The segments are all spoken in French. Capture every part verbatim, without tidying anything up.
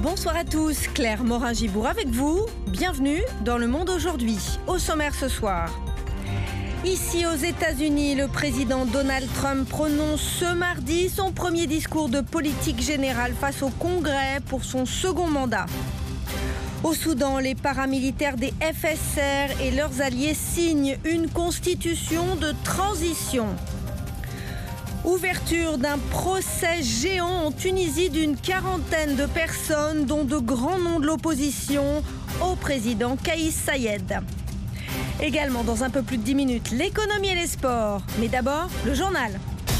Bonsoir à tous, Claire Morin-Gibourg avec vous. Bienvenue dans Le Monde aujourd'hui. Au sommaire ce soir. Ici aux États-Unis, le président Donald Trump prononce ce mardi son premier discours de politique générale face au Congrès pour son second mandat. Au Soudan, les paramilitaires des F S R et leurs alliés signent une constitution de transition. Ouverture d'un procès géant en Tunisie d'une quarantaine de personnes, dont de grands noms de l'opposition, au président Kais Saied. Également, dans un peu plus de dix minutes, l'économie et les sports. Mais d'abord, le journal.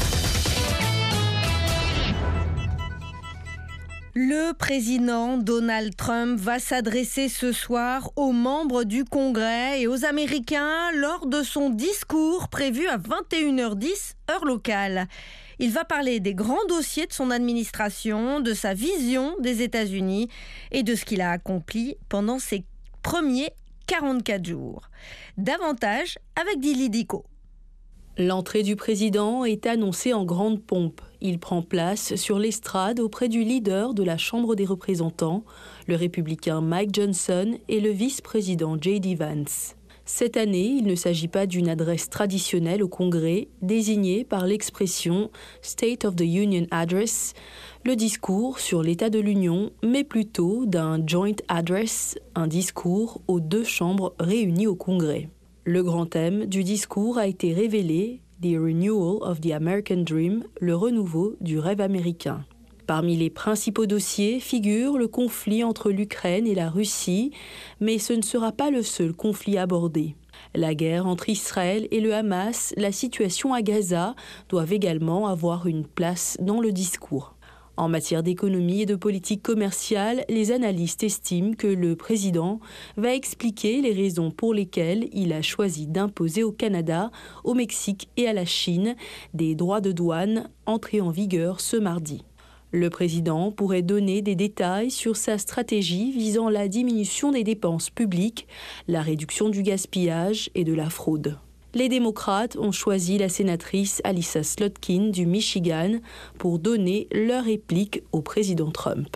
Le président Donald Trump va s'adresser ce soir aux membres du Congrès et aux Américains lors de son discours prévu à vingt et une heures dix, heure locale. Il va parler des grands dossiers de son administration, de sa vision des États-Unis et de ce qu'il a accompli pendant ses premiers quarante-quatre jours. Davantage avec Dili Diko. L'entrée du président est annoncée en grande pompe. Il prend place sur l'estrade auprès du leader de la Chambre des représentants, le républicain Mike Johnson, et le vice-président J D Vance. Cette année, il ne s'agit pas d'une adresse traditionnelle au Congrès, désignée par l'expression « State of the Union Address », le discours sur l'état de l'Union, mais plutôt d'un « Joint Address », un discours aux deux chambres réunies au Congrès. Le grand thème du discours a été révélé, « The Renewal of the American Dream », le renouveau du rêve américain. Parmi les principaux dossiers figure le conflit entre l'Ukraine et la Russie, mais ce ne sera pas le seul conflit abordé. La guerre entre Israël et le Hamas, la situation à Gaza doivent également avoir une place dans le discours. En matière d'économie et de politique commerciale, les analystes estiment que le président va expliquer les raisons pour lesquelles il a choisi d'imposer au Canada, au Mexique et à la Chine des droits de douane entrés en vigueur ce mardi. Le président pourrait donner des détails sur sa stratégie visant la diminution des dépenses publiques, la réduction du gaspillage et de la fraude. Les démocrates ont choisi la sénatrice Alissa Slotkin du Michigan pour donner leur réplique au président Trump.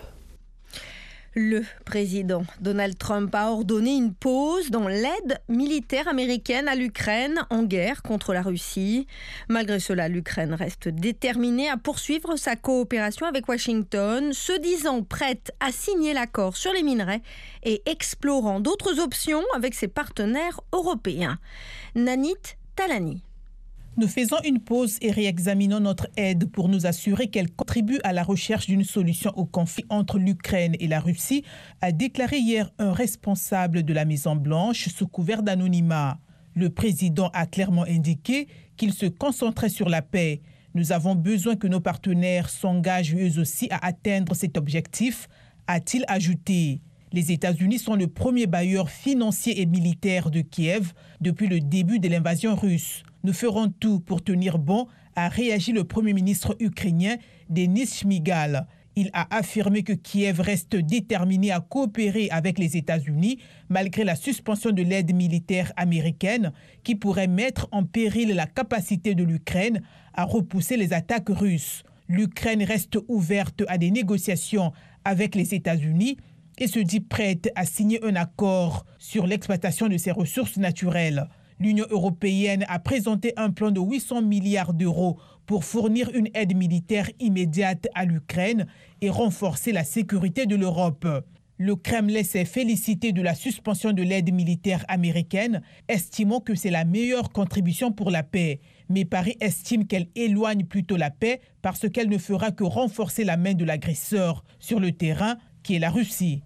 Le président Donald Trump a ordonné une pause dans l'aide militaire américaine à l'Ukraine en guerre contre la Russie. Malgré cela, l'Ukraine reste déterminée à poursuivre sa coopération avec Washington, se disant prête à signer l'accord sur les minerais et explorant d'autres options avec ses partenaires européens. Nanit Talani. Nous faisons une pause et réexaminons notre aide pour nous assurer qu'elle contribue à la recherche d'une solution au conflit entre l'Ukraine et la Russie, a déclaré hier un responsable de la Maison-Blanche sous couvert d'anonymat. Le président a clairement indiqué qu'il se concentrait sur la paix. Nous avons besoin que nos partenaires s'engagent eux aussi à atteindre cet objectif, a-t-il ajouté. Les États-Unis sont le premier bailleur financier et militaire de Kiev depuis le début de l'invasion russe. Nous ferons tout pour tenir bon, a réagi le Premier ministre ukrainien Denis Shmyhal. Il a affirmé que Kiev reste déterminé à coopérer avec les États-Unis malgré la suspension de l'aide militaire américaine qui pourrait mettre en péril la capacité de l'Ukraine à repousser les attaques russes. L'Ukraine reste ouverte à des négociations avec les États-Unis et se dit prête à signer un accord sur l'exploitation de ses ressources naturelles. L'Union européenne a présenté un plan de huit cents milliards d'euros pour fournir une aide militaire immédiate à l'Ukraine et renforcer la sécurité de l'Europe. Le Kremlin s'est félicité de la suspension de l'aide militaire américaine, estimant que c'est la meilleure contribution pour la paix. Mais Paris estime qu'elle éloigne plutôt la paix parce qu'elle ne fera que renforcer la main de l'agresseur sur le terrain, qui est la Russie.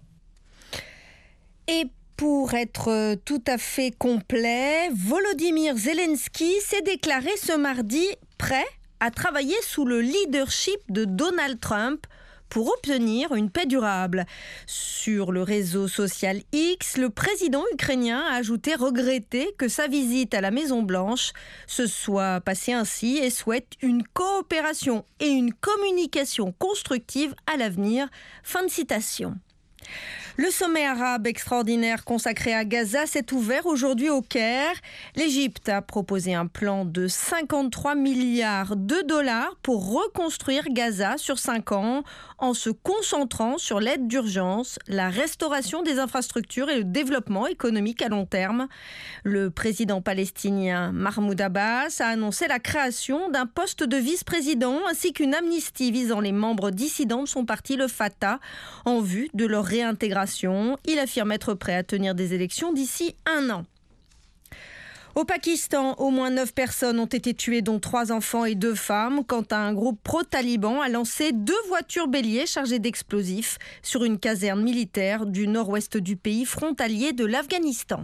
Et pour être tout à fait complet, Volodymyr Zelensky s'est déclaré ce mardi prêt à travailler sous le leadership de Donald Trump pour obtenir une paix durable. Sur le réseau social X, le président ukrainien a ajouté regretter que sa visite à la Maison-Blanche se soit passée ainsi et souhaite une coopération et une communication constructive à l'avenir. Fin de citation. Le sommet arabe extraordinaire consacré à Gaza s'est ouvert aujourd'hui au Caire. L'Égypte a proposé un plan de cinquante-trois milliards de dollars pour reconstruire Gaza sur cinq ans en se concentrant sur l'aide d'urgence, la restauration des infrastructures et le développement économique à long terme. Le président palestinien Mahmoud Abbas a annoncé la création d'un poste de vice-président ainsi qu'une amnistie visant les membres dissidents de son parti, le Fatah, en vue de leur réintégration. Il affirme être prêt à tenir des élections d'ici un an. Au Pakistan, au moins neuf personnes ont été tuées, dont trois enfants et deux femmes, quand un groupe pro-taliban a lancé deux voitures béliers chargées d'explosifs sur une caserne militaire du nord-ouest du pays frontalier de l'Afghanistan.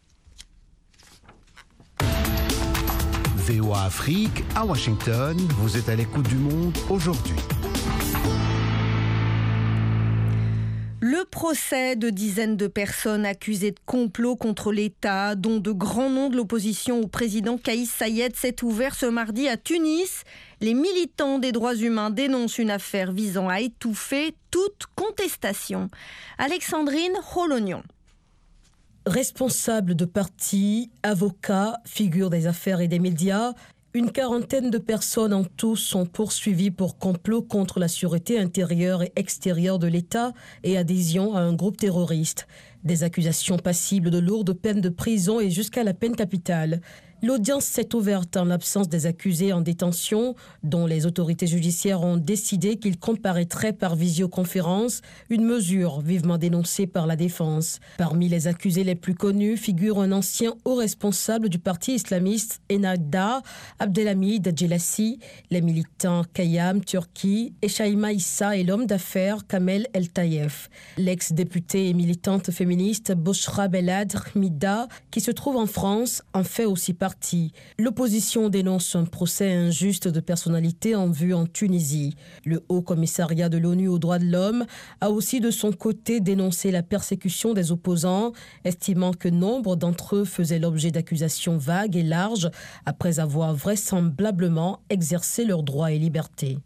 V O A Afrique, à Washington, vous êtes à l'écoute du monde aujourd'hui. Le procès de dizaines de personnes accusées de complot contre l'État, dont de grands noms de l'opposition au président Kaïs Saïed, s'est ouvert ce mardi à Tunis. Les militants des droits humains dénoncent une affaire visant à étouffer toute contestation. Alexandrine Holognon. Responsables de partis, avocats, figures des affaires et des médias, une quarantaine de personnes en tout sont poursuivies pour complot contre la sûreté intérieure et extérieure de l'État et adhésion à un groupe terroriste. Des accusations passibles de lourdes peines de prison et jusqu'à la peine capitale. L'audience s'est ouverte en l'absence des accusés en détention, dont les autorités judiciaires ont décidé qu'ils comparaîtraient par visioconférence, une mesure vivement dénoncée par la défense. Parmi les accusés les plus connus figure un ancien haut responsable du parti islamiste Ennahda, Abdelhamid Djelassi, les militants Kayam Turki et Shaima Issa et l'homme d'affaires Kamel El Tayef. L'ex-députée et militante féministe Boshra Belad Mida, qui se trouve en France, en fait aussi partie. L'opposition dénonce un procès injuste de personnalité en vue en Tunisie. Le Haut Commissariat de l'ONU aux droits de l'homme a aussi de son côté dénoncé la persécution des opposants, estimant que nombre d'entre eux faisaient l'objet d'accusations vagues et larges après avoir vraisemblablement exercé leurs droits et libertés.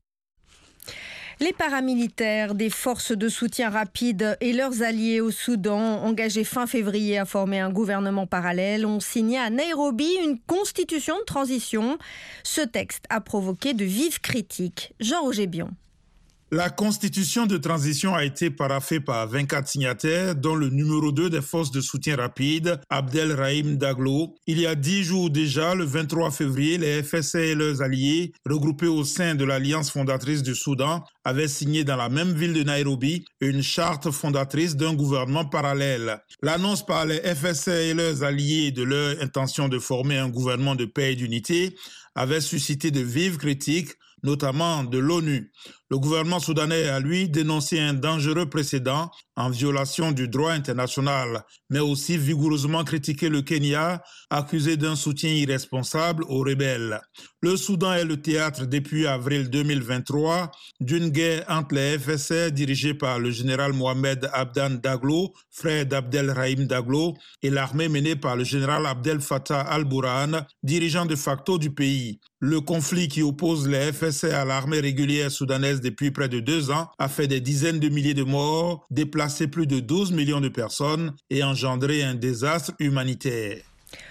Les paramilitaires des forces de soutien rapide et leurs alliés au Soudan, engagés fin février à former un gouvernement parallèle, ont signé à Nairobi une constitution de transition. Ce texte a provoqué de vives critiques. Jean-Roger Bion. La constitution de transition a été paraphée par vingt-quatre signataires, dont le numéro deux des forces de soutien rapide, Abdelrahim Daglo. Il y a dix jours déjà, le vingt-trois février, les F S A et leurs alliés, regroupés au sein de l'Alliance fondatrice du Soudan, avaient signé dans la même ville de Nairobi une charte fondatrice d'un gouvernement parallèle. L'annonce par les F S A et leurs alliés de leur intention de former un gouvernement de paix et d'unité avait suscité de vives critiques, notamment de l'ONU. Le gouvernement soudanais a, lui, dénoncé un dangereux précédent en violation du droit international, mais aussi vigoureusement critiqué le Kenya, accusé d'un soutien irresponsable aux rebelles. Le Soudan est le théâtre depuis avril deux mille vingt-trois d'une guerre entre les F S A dirigée par le général Mohamed Abdan Daglo, frère d'Abdelrahim Daglo, et l'armée menée par le général Abdel Fattah al-Burhan, dirigeant de facto du pays. Le conflit qui oppose les F S A à l'armée régulière soudanaise depuis près de deux ans a fait des dizaines de milliers de morts, déplacé plus de douze millions de personnes et engendré un désastre humanitaire.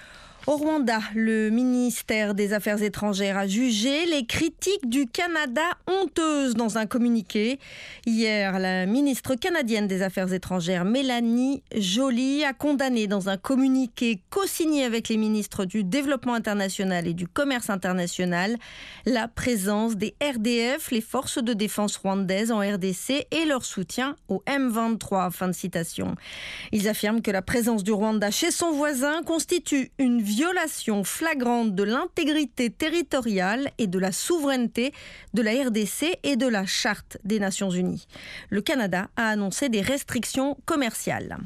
Au Rwanda, le ministère des Affaires étrangères a jugé les critiques du Canada honteuses dans un communiqué. Hier, la ministre canadienne des Affaires étrangères, Mélanie Joly, a condamné dans un communiqué co-signé avec les ministres du Développement international et du Commerce international la présence des R D F, les forces de défense rwandaises en R D C, et leur soutien au M vingt-trois. Fin de citation. Ils affirment que la présence du Rwanda chez son voisin constitue une violation flagrante de l'intégrité territoriale et de la souveraineté de la R D C et de la Charte des Nations Unies. Le Canada a annoncé des restrictions commerciales.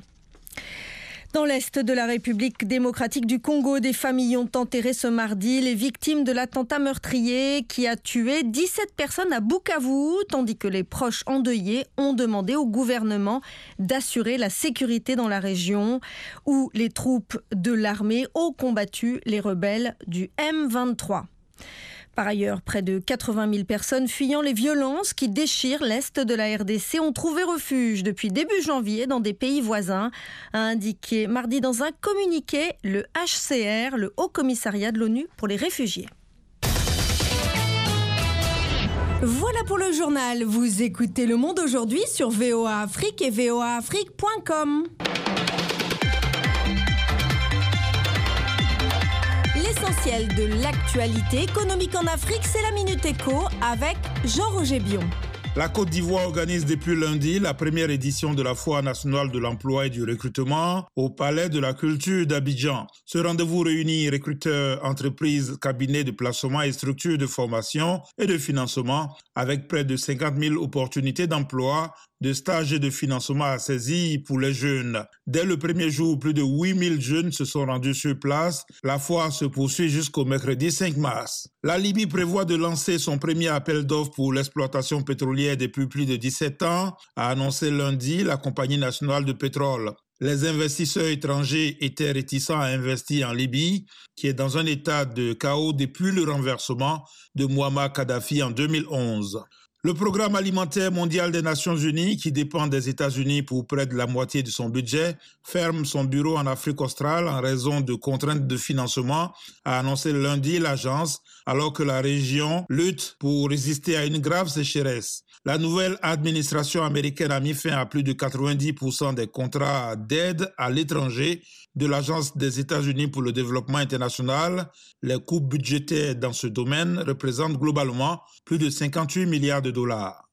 Dans l'est de la République démocratique du Congo, des familles ont enterré ce mardi les victimes de l'attentat meurtrier qui a tué dix-sept personnes à Bukavu, tandis que les proches endeuillés ont demandé au gouvernement d'assurer la sécurité dans la région où les troupes de l'armée ont combattu les rebelles du M vingt-trois. Par ailleurs, près de quatre-vingt mille personnes fuyant les violences qui déchirent l'Est de la R D C ont trouvé refuge depuis début janvier dans des pays voisins, a indiqué mardi dans un communiqué le H C R, le Haut Commissariat de l'ONU pour les réfugiés. Voilà pour le journal. Vous écoutez Le Monde aujourd'hui sur V O A Afrique et V O A Afrique point com. L'essentiel de l'actualité économique en Afrique, c'est la Minute Éco avec Jean-Roger Bion. La Côte d'Ivoire organise depuis lundi la première édition de la Foire nationale de l'emploi et du recrutement au Palais de la Culture d'Abidjan. Ce rendez-vous réunit recruteurs, entreprises, cabinets de placement et structures de formation et de financement avec près de cinquante mille opportunités d'emploi, de stages et de financement à saisir pour les jeunes. Dès le premier jour, plus de huit mille jeunes se sont rendus sur place. La foire se poursuit jusqu'au mercredi cinq mars. La Libye prévoit de lancer son premier appel d'offres pour l'exploitation pétrolière depuis plus de dix-sept ans, a annoncé lundi la Compagnie nationale de pétrole. Les investisseurs étrangers étaient réticents à investir en Libye, qui est dans un état de chaos depuis le renversement de Mouammar Kadhafi en deux mille onze. Le Programme alimentaire mondial des Nations unies, qui dépend des États-Unis pour près de la moitié de son budget, ferme son bureau en Afrique australe en raison de contraintes de financement, a annoncé lundi l'agence, alors que la région lutte pour résister à une grave sécheresse. La nouvelle administration américaine a mis fin à plus de quatre-vingt-dix pour cent des contrats d'aide à l'étranger de l'Agence des États-Unis pour le développement international. Les coupes budgétaires dans ce domaine représentent globalement plus de cinquante-huit milliards de dollars.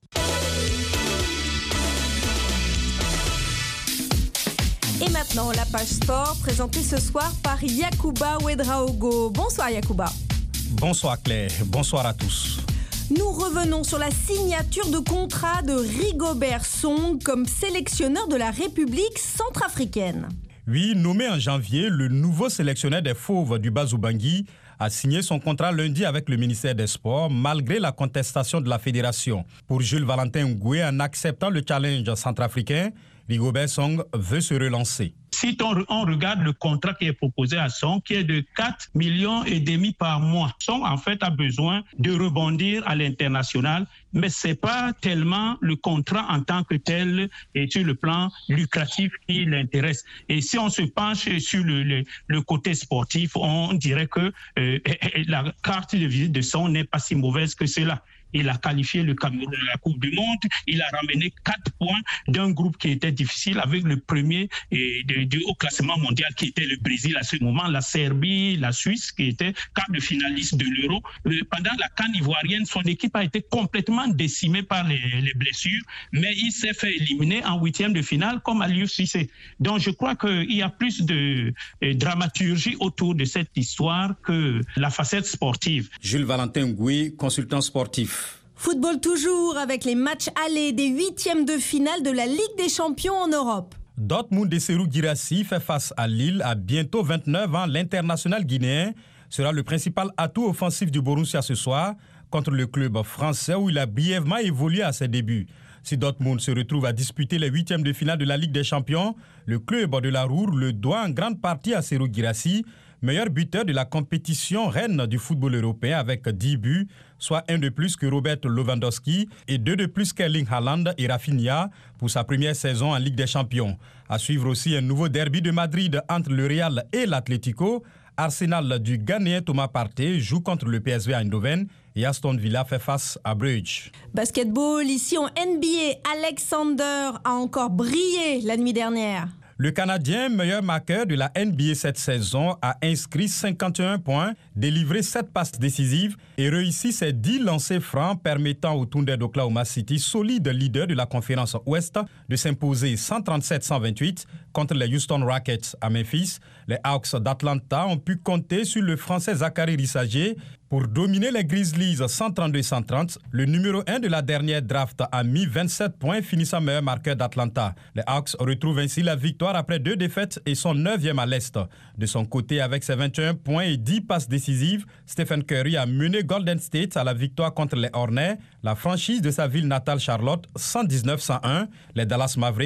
Et maintenant, la page sport présentée ce soir par Yacouba Ouedraogo. Bonsoir Yacouba. Bonsoir Claire, bonsoir à tous. Nous revenons sur la signature de contrat de Rigobert Song comme sélectionneur de la République centrafricaine. Oui, nommé en janvier, le nouveau sélectionneur des Fauves du Bas-Ubangui a signé son contrat lundi avec le ministère des Sports, malgré la contestation de la fédération. Pour Jules Valentin Ngoué, en acceptant le challenge centrafricain, Rigobert Song veut se relancer. Si on, on regarde le contrat qui est proposé à Song, qui est de quatre millions et demi par mois, Song en fait a besoin de rebondir à l'international, mais c'est pas tellement le contrat en tant que tel et sur le plan lucratif qui l'intéresse. Et si on se penche sur le, le, le côté sportif, on dirait que euh, la carte de visite de Song n'est pas si mauvaise que cela. Il a qualifié le Cameroun de la Coupe du Monde. Il a ramené quatre points d'un groupe qui était difficile avec le premier et de, de, au classement mondial qui était le Brésil à ce moment, la Serbie, la Suisse qui était quart de finaliste de l'Euro. Pendant la CAN ivoirienne, son équipe a été complètement décimée par les, les blessures, mais il s'est fait éliminer en huitième de finale comme Aliou Cissé. Donc je crois qu'il y a plus de, de dramaturgie autour de cette histoire que la facette sportive. Jules Valentin Ngoué, consultant sportif. Football toujours avec les matchs allés des huitièmes de finale de la Ligue des Champions en Europe. Dortmund de Serhou Guirassy fait face à Lille à bientôt vingt-neuf ans. L'international guinéen sera le principal atout offensif du Borussia ce soir contre le club français où il a brièvement évolué à ses débuts. Si Dortmund se retrouve à disputer les huitièmes de finale de la Ligue des Champions, le club de la Roure le doit en grande partie à Serhou Guirassy, meilleur buteur de la compétition reine du football européen avec dix buts, soit un de plus que Robert Lewandowski et deux de plus qu'Erling Haaland et Rafinha pour sa première saison en Ligue des Champions. À suivre aussi un nouveau derby de Madrid entre le Real et l'Atlético. Arsenal du Ghanéen Thomas Partey joue contre le P S V Eindhoven et Aston Villa fait face à Bruges. Basketball, ici en N B A, Alexander a encore brillé la nuit dernière. Le Canadien, meilleur marqueur de la N B A cette saison, a inscrit cinquante et un points, délivré sept passes décisives et réussi ses dix lancers francs permettant au Thunder d'Oklahoma City, solide leader de la conférence Ouest, de s'imposer cent trente-sept à cent vingt-huit contre les Houston Rockets à Memphis. Les Hawks d'Atlanta ont pu compter sur le Français Zachary Rissager pour dominer les Grizzlies cent trente-deux à cent trente. Le numéro un de la dernière draft a mis vingt-sept points, finissant meilleur marqueur d'Atlanta. Les Hawks retrouvent ainsi la victoire après deux défaites et sont neuvième à l'Est. De son côté, avec ses vingt et un points et dix passes décisives, Stephen Curry a mené Golden State à la victoire contre les Hornets, la franchise de sa ville natale Charlotte, cent dix-neuf à cent un. Les Dallas Mavericks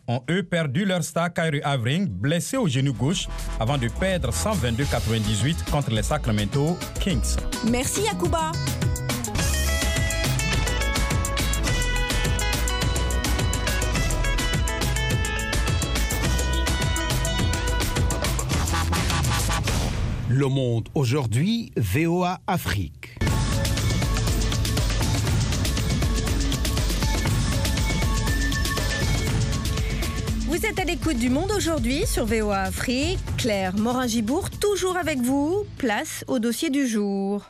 ont eux perdu leur star Kyrie Irving, blessé au genou gauche, avant de perdre cent vingt-deux à quatre-vingt-dix-huit contre les Sacramento Kings. Merci Yacouba. Le Monde aujourd'hui, V O A Afrique. Vous êtes à l'écoute du Monde aujourd'hui sur V O A Afrique. Claire Morin-Gibourg, toujours avec vous. Place au dossier du jour.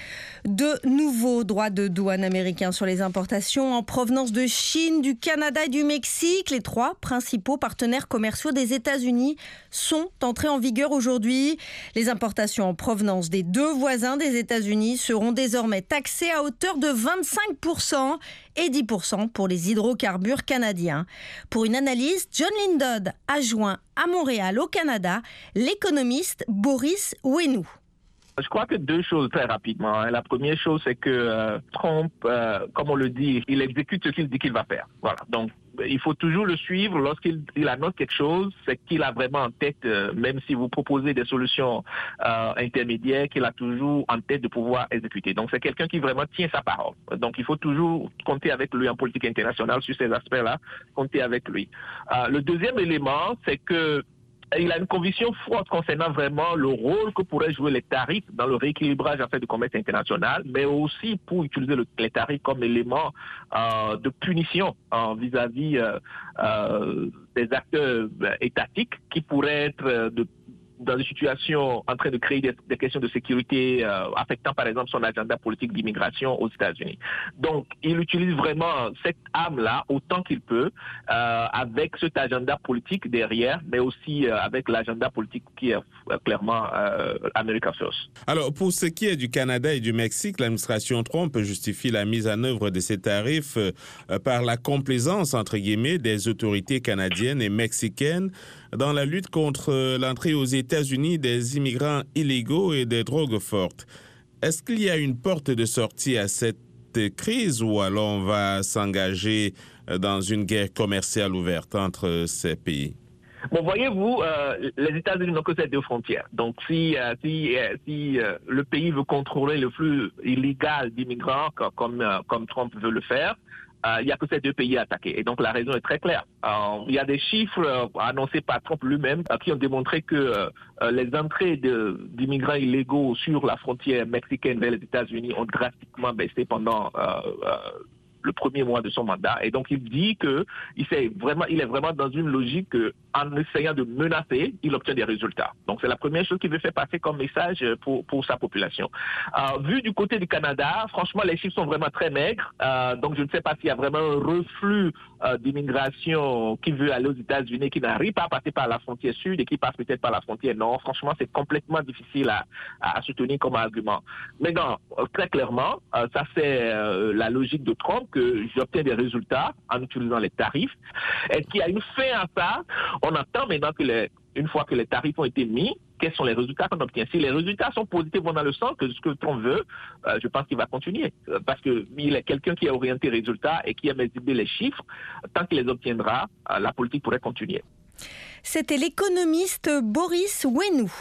De nouveaux droits de douane américains sur les importations en provenance de Chine, du Canada et du Mexique. Les trois principaux partenaires commerciaux des États-Unis sont entrés en vigueur aujourd'hui. Les importations en provenance des deux voisins des États-Unis seront désormais taxées à hauteur de vingt-cinq pour cent et dix pour cent pour les hydrocarbures canadiens. Pour une analyse, John Lindod a joint à Montréal, au Canada, l'économiste Boris Ouenou. Je crois que deux choses très rapidement. La première chose, c'est que euh, Trump, euh, comme on le dit, il exécute ce qu'il dit qu'il va faire. Voilà. Donc, il faut toujours le suivre. Lorsqu'il il annonce quelque chose, c'est qu'il a vraiment en tête, euh, même si vous proposez des solutions euh, intermédiaires, qu'il a toujours en tête de pouvoir exécuter. Donc, c'est quelqu'un qui vraiment tient sa parole. Donc, il faut toujours compter avec lui en politique internationale sur ces aspects-là, compter avec lui. Euh, le deuxième élément, c'est que il a une conviction forte concernant vraiment le rôle que pourraient jouer les tarifs dans le rééquilibrage en fait du commerce international, mais aussi pour utiliser le, les tarifs comme élément euh, de punition euh, vis-à-vis euh, euh, des acteurs euh, étatiques qui pourraient être euh, de dans une situation en train de créer des, des questions de sécurité euh, affectant par exemple son agenda politique d'immigration aux États-Unis. Donc, il utilise vraiment cette arme-là autant qu'il peut, euh, avec cet agenda politique derrière, mais aussi euh, avec l'agenda politique qui est euh, clairement euh, America First. Alors, pour ce qui est du Canada et du Mexique, l'administration Trump justifie la mise en œuvre de ces tarifs euh, par la complaisance, entre guillemets, des autorités canadiennes et mexicaines dans la lutte contre l'entrée aux États-Unis des immigrants illégaux et des drogues fortes. Est-ce qu'il y a une porte de sortie à cette crise ou alors on va s'engager dans une guerre commerciale ouverte entre ces pays? Bon, voyez-vous, euh, les États-Unis n'ont que ces deux frontières. Donc, si, euh, si, euh, si euh, le pays veut contrôler le flux illégal d'immigrants, comme, euh, comme Trump veut le faire, il n'y a que ces deux pays à attaquer. Et donc, la raison est très claire. Euh, il y a des chiffres euh, annoncés par Trump lui-même euh, qui ont démontré que euh, les entrées de, d'immigrants illégaux sur la frontière mexicaine vers les États-Unis ont drastiquement baissé pendant euh, euh, le premier mois de son mandat. Et donc, il dit que il, vraiment, il est vraiment dans une logique que, en essayant de menacer, il obtient des résultats. Donc, c'est la première chose qu'il veut faire passer comme message pour, pour sa population. Euh, vu du côté du Canada, franchement, les chiffres sont vraiment très maigres. Euh, donc, je ne sais pas s'il y a vraiment un reflux euh, d'immigration qui veut aller aux États-Unis, qui n'arrive pas à passer par la frontière sud et qui passe peut-être par la frontière nord. Franchement, c'est complètement difficile à, à soutenir comme argument. Mais non, très clairement, euh, ça c'est euh, la logique de Trump, que j'obtiens des résultats en utilisant les tarifs. Est-ce qu'il y a une fin à ça? On attend maintenant que les, une fois que les tarifs ont été mis, quels sont les résultats qu'on obtient? Si les résultats sont positifs, vont dans le sens que ce que Trump veut, euh, je pense qu'il va continuer. Euh, parce qu'il est quelqu'un qui a orienté les résultats et qui a mesuré les chiffres. Tant qu'il les obtiendra, euh, la politique pourrait continuer. C'était l'économiste Boris Ouenou.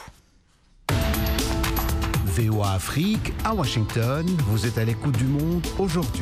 V O A Afrique, à Washington, vous êtes à l'écoute du Monde aujourd'hui.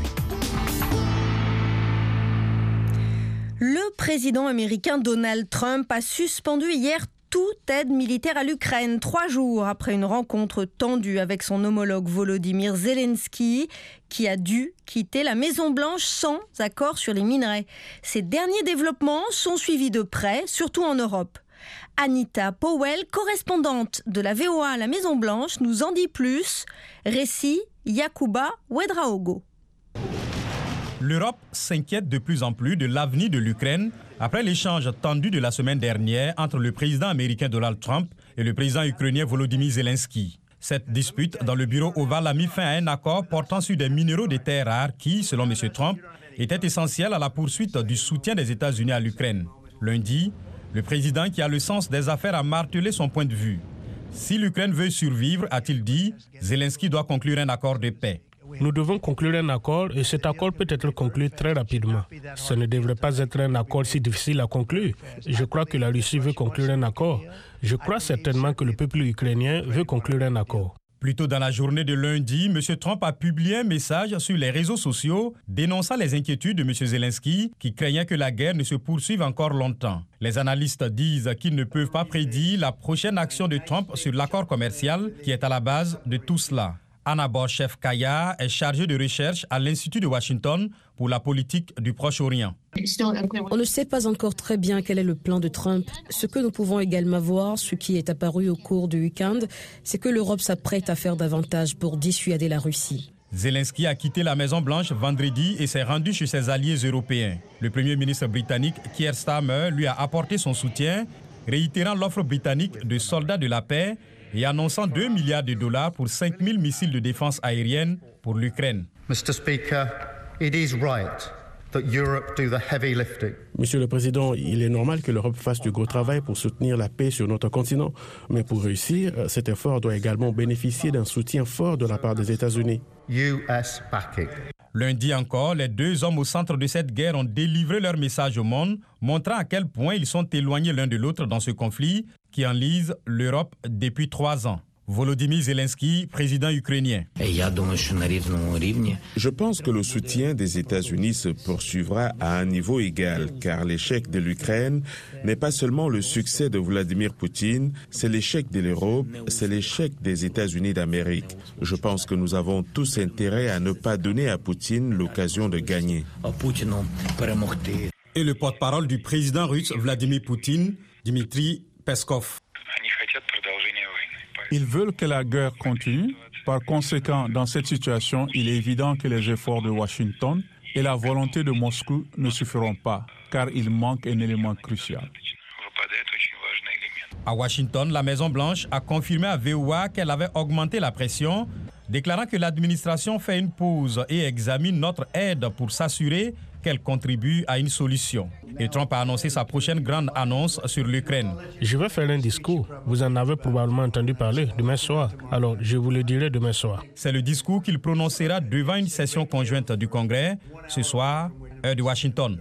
Le président américain Donald Trump a suspendu hier toute aide militaire à l'Ukraine, trois jours après une rencontre tendue avec son homologue Volodymyr Zelensky, qui a dû quitter la Maison-Blanche sans accord sur les minerais. Ces derniers développements sont suivis de près, surtout en Europe. Anita Powell, correspondante de la V O A à la Maison-Blanche, nous en dit plus. Récit Yacouba Ouedraogo. L'Europe s'inquiète de plus en plus de l'avenir de l'Ukraine après l'échange tendu de la semaine dernière entre le président américain Donald Trump et le président ukrainien Volodymyr Zelensky. Cette dispute dans le bureau ovale a mis fin à un accord portant sur des minéraux de terres rares qui, selon M. Trump, étaient essentiels à la poursuite du soutien des États-Unis à l'Ukraine. Lundi, le président qui a le sens des affaires a martelé son point de vue. Si l'Ukraine veut survivre, a-t-il dit, Zelensky doit conclure un accord de paix. Nous devons conclure un accord et cet accord peut être conclu très rapidement. Ce ne devrait pas être un accord si difficile à conclure. Je crois que la Russie veut conclure un accord. Je crois certainement que le peuple ukrainien veut conclure un accord. Plus tôt dans la journée de lundi, M. Trump a publié un message sur les réseaux sociaux dénonçant les inquiétudes de M. Zelensky qui craignait que la guerre ne se poursuive encore longtemps. Les analystes disent qu'ils ne peuvent pas prédire la prochaine action de Trump sur l'accord commercial qui est à la base de tout cela. Anna Borchev-Kaya est chargée de recherche à l'Institut de Washington pour la politique du Proche-Orient. On ne sait pas encore très bien quel est le plan de Trump. Ce que nous pouvons également voir, ce qui est apparu au cours du week-end, c'est que l'Europe s'apprête à faire davantage pour dissuader la Russie. Zelensky a quitté la Maison-Blanche vendredi et s'est rendu chez ses alliés européens. Le Premier ministre britannique Keir Starmer lui a apporté son soutien, réitérant l'offre britannique de soldats de la paix et annonçant deux milliards de dollars pour cinq mille missiles de défense aérienne pour l'Ukraine. Mister Speaker, it is right that Europe do the heavy lifting. Monsieur le Président, il est normal que l'Europe fasse du gros travail pour soutenir la paix sur notre continent. Mais pour réussir, cet effort doit également bénéficier d'un soutien fort de la part des États-Unis. U S backing. Lundi encore, les deux hommes au centre de cette guerre ont délivré leur message au monde, montrant à quel point ils sont éloignés l'un de l'autre dans ce conflit qui enlise l'Europe depuis trois ans. Volodymyr Zelensky, président ukrainien. Je pense que le soutien des États-Unis se poursuivra à un niveau égal, car l'échec de l'Ukraine n'est pas seulement le succès de Vladimir Poutine, c'est l'échec de l'Europe, c'est l'échec des États-Unis d'Amérique. Je pense que nous avons tous intérêt à ne pas donner à Poutine l'occasion de gagner. Et le porte-parole du président russe Vladimir Poutine, Dmitry Peskov. Ils veulent que la guerre continue. Par conséquent, dans cette situation, il est évident que les efforts de Washington et la volonté de Moscou ne suffiront pas, car il manque un élément crucial. À Washington, la Maison-Blanche a confirmé à V O A qu'elle avait augmenté la pression, déclarant que l'administration fait une pause et examine notre aide pour s'assurer qu'elle contribue à une solution. Et Trump a annoncé sa prochaine grande annonce sur l'Ukraine. Je vais faire un discours. Vous en avez probablement entendu parler demain soir. Alors, je vous le dirai demain soir. C'est le discours qu'il prononcera devant une session conjointe du Congrès ce soir, heure de Washington.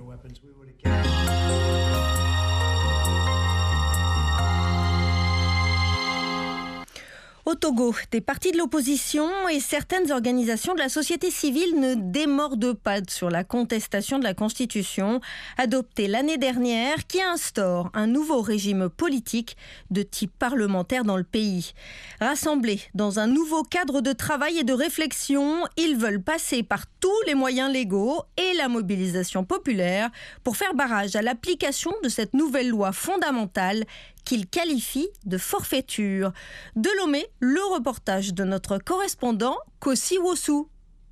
Au Togo, des partis de l'opposition et certaines organisations de la société civile ne démordent pas sur la contestation de la Constitution adoptée l'année dernière qui instaure un nouveau régime politique de type parlementaire dans le pays. Rassemblés dans un nouveau cadre de travail et de réflexion, ils veulent passer par tous les moyens légaux et la mobilisation populaire pour faire barrage à l'application de cette nouvelle loi fondamentale qu'il qualifie de forfaiture. De Lomé, le reportage de notre correspondant Kossi Wosu.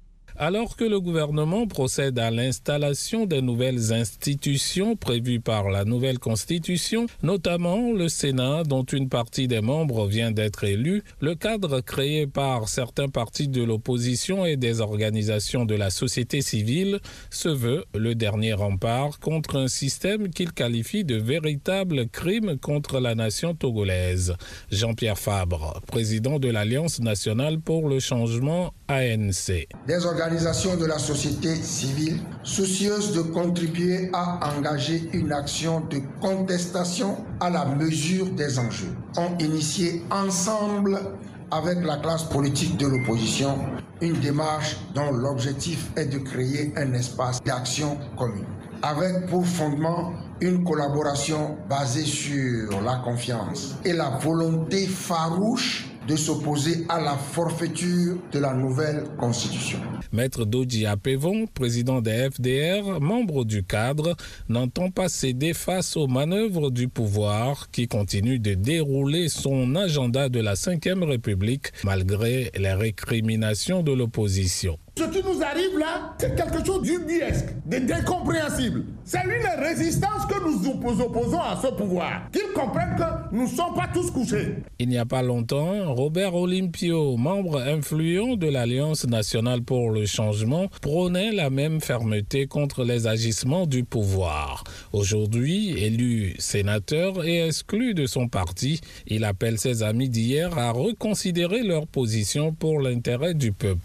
Alors que le gouvernement procède à l'installation des nouvelles institutions prévues par la nouvelle Constitution, notamment le Sénat dont une partie des membres vient d'être élue, le cadre créé par certains partis de l'opposition et des organisations de la société civile se veut le dernier rempart contre un système qu'il qualifie de véritable crime contre la nation togolaise. Jean-Pierre Fabre, président de l'Alliance nationale pour le changement A N C. Des organisations de la société civile soucieuses de contribuer à engager une action de contestation à la mesure des enjeux ont initié ensemble avec la classe politique de l'opposition une démarche dont l'objectif est de créer un espace d'action commune avec pour fondement une collaboration basée sur la confiance et la volonté farouche de s'opposer à la forfaiture de la nouvelle Constitution. Maître Dodji Apevon, président des F D R, membre du cadre, n'entend pas céder face aux manœuvres du pouvoir qui continue de dérouler son agenda de la cinquième République malgré les récriminations de l'opposition. Ce qui nous arrive là, c'est quelque chose d'ubuesque, de d'incompréhensible. C'est une résistance que nous opposons à ce pouvoir. Qu'ils comprennent que nous ne sommes pas tous couchés. Il n'y a pas longtemps, Robert Olympio, membre influent de l'Alliance nationale pour le changement, prônait la même fermeté contre les agissements du pouvoir. Aujourd'hui, élu sénateur et exclu de son parti, il appelle ses amis d'hier à reconsidérer leur position pour l'intérêt du peuple.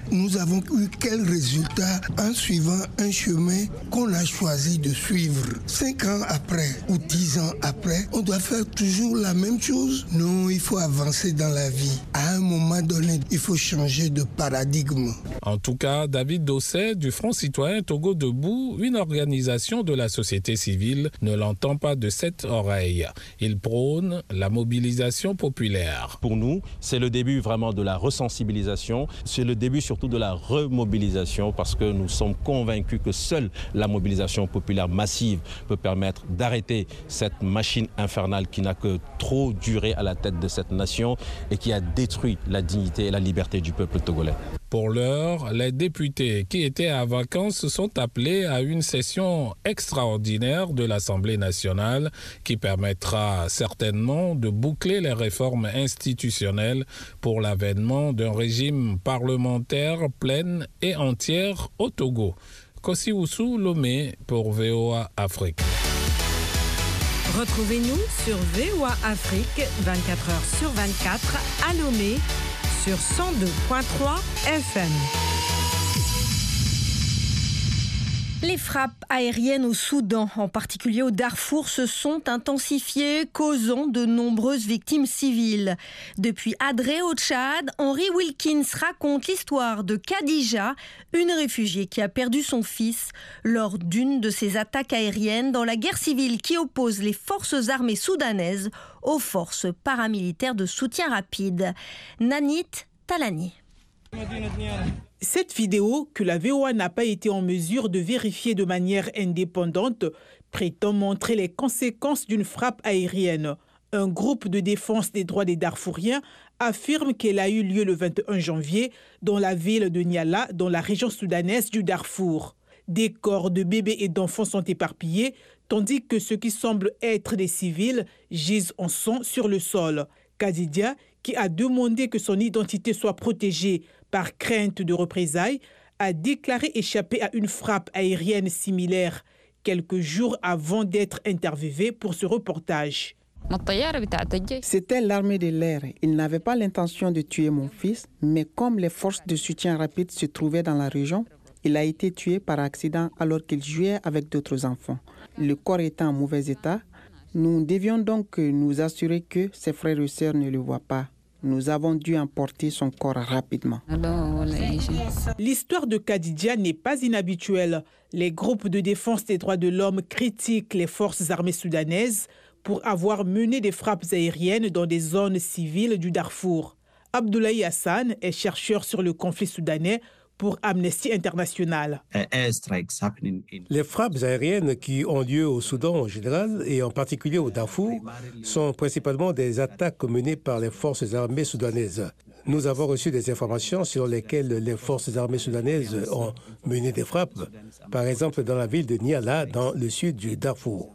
Nous avons eu quel résultat en suivant un chemin qu'on a choisi de suivre? Cinq ans après ou dix ans après, on doit faire toujours la même chose? Non, il faut avancer dans la vie. À un moment donné, il faut changer de paradigme. En tout cas, David Dosset du Front citoyen Togo Debout, une organisation de la société civile, ne l'entend pas de cette oreille. Il prône la mobilisation populaire. Pour nous, c'est le début vraiment de la resensibilisation, c'est le début surtout de la remobilisation parce que nous sommes convaincus que seule la mobilisation populaire massive peut permettre d'arrêter cette machine infernale qui n'a que trop duré à la tête de cette nation et qui a détruit la dignité et la liberté du peuple togolais. Pour l'heure, les députés qui étaient à vacances sont appelés à une session extraordinaire de l'Assemblée nationale qui permettra certainement de boucler les réformes institutionnelles pour l'avènement d'un régime parlementaire plein et entière au Togo. Kossi Oussou, Lomé pour V O A Afrique. Retrouvez-nous sur V O A Afrique vingt-quatre heures sur vingt-quatre à Lomé sur cent deux virgule trois F M. Les frappes aériennes au Soudan, en particulier au Darfour, se sont intensifiées, causant de nombreuses victimes civiles. Depuis Adré au Tchad, Henry Wilkins raconte l'histoire de Khadija, une réfugiée qui a perdu son fils lors d'une de ces attaques aériennes dans la guerre civile qui oppose les forces armées soudanaises aux forces paramilitaires de soutien rapide. Nanit Talani. Cette vidéo, que la V O A n'a pas été en mesure de vérifier de manière indépendante, prétend montrer les conséquences d'une frappe aérienne. Un groupe de défense des droits des Darfouriens affirme qu'elle a eu lieu le vingt et un janvier dans la ville de Niala, dans la région soudanaise du Darfour. Des corps de bébés et d'enfants sont éparpillés, tandis que ceux qui semblent être des civils gisent en sang sur le sol. Khadija, qui a demandé que son identité soit protégée par crainte de représailles, a déclaré échapper à une frappe aérienne similaire quelques jours avant d'être interviewé pour ce reportage. C'était l'armée de l'air. Ils n'avaient pas l'intention de tuer mon fils, mais comme les forces de soutien rapide se trouvaient dans la région, il a été tué par accident alors qu'il jouait avec d'autres enfants. Le corps étant en mauvais état, nous devions donc nous assurer que ses frères et sœurs ne le voient pas. Nous avons dû emporter son corps rapidement. L'histoire de Khadija n'est pas inhabituelle. Les groupes de défense des droits de l'homme critiquent les forces armées soudanaises pour avoir mené des frappes aériennes dans des zones civiles du Darfour. Abdoulaye Hassan est chercheur sur le conflit soudanais pour Amnesty International. Les frappes aériennes qui ont lieu au Soudan en général et en particulier au Darfour sont principalement des attaques menées par les forces armées soudanaises. Nous avons reçu des informations sur lesquelles les forces armées soudanaises ont mené des frappes, par exemple dans la ville de Niala, dans le sud du Darfour.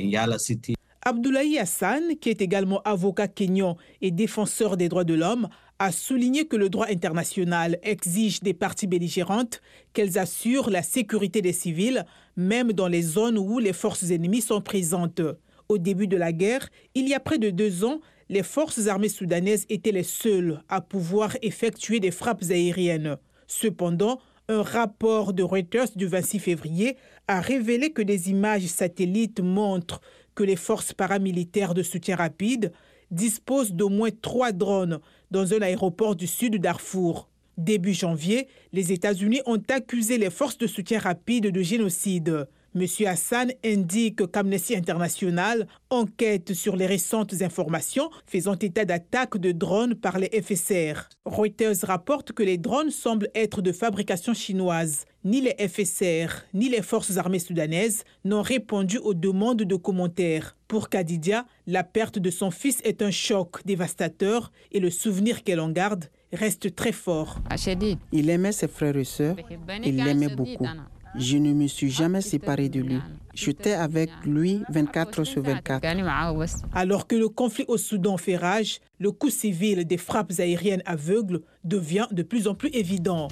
Abdoulaye Hassan, qui est également avocat kényan et défenseur des droits de l'homme, a souligné que le droit international exige des parties belligérantes qu'elles assurent la sécurité des civils, même dans les zones où les forces ennemies sont présentes. Au début de la guerre, il y a près de deux ans, les forces armées soudanaises étaient les seules à pouvoir effectuer des frappes aériennes. Cependant, un rapport de Reuters du vingt-six février a révélé que des images satellites montrent que les forces paramilitaires de soutien rapide disposent d'au moins trois drones dans un aéroport du sud du Darfour. Début janvier, les États-Unis ont accusé les forces de soutien rapide de génocide. M. Hassan indique qu'Amnesty International enquête sur les récentes informations faisant état d'attaques de drones par les F S R. Reuters rapporte que les drones semblent être de fabrication chinoise. Ni les F S R, ni les forces armées soudanaises n'ont répondu aux demandes de commentaires. Pour Khadija, la perte de son fils est un choc dévastateur et le souvenir qu'elle en garde reste très fort. Il aimait ses frères et sœurs, il l'aimait beaucoup. Je ne me suis jamais séparée de lui. J'étais avec lui vingt-quatre sur vingt-quatre. Alors que le conflit au Soudan fait rage, le coût civil des frappes aériennes aveugles devient de plus en plus évident.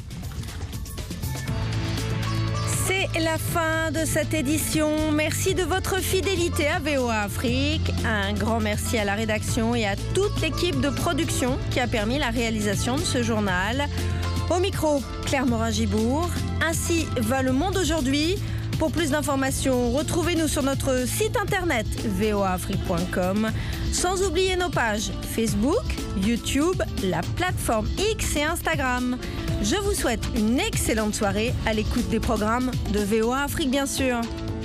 C'est la fin de cette édition. Merci de votre fidélité à V O A Afrique. Un grand merci à la rédaction et à toute l'équipe de production qui a permis la réalisation de ce journal. Au micro, Claire Morin-Gibourg. Ainsi va le monde aujourd'hui. Pour plus d'informations, retrouvez-nous sur notre site internet v o a afrique point com, sans oublier nos pages Facebook, YouTube, la plateforme X et Instagram. Je vous souhaite une excellente soirée à l'écoute des programmes de V O A Afrique, bien sûr.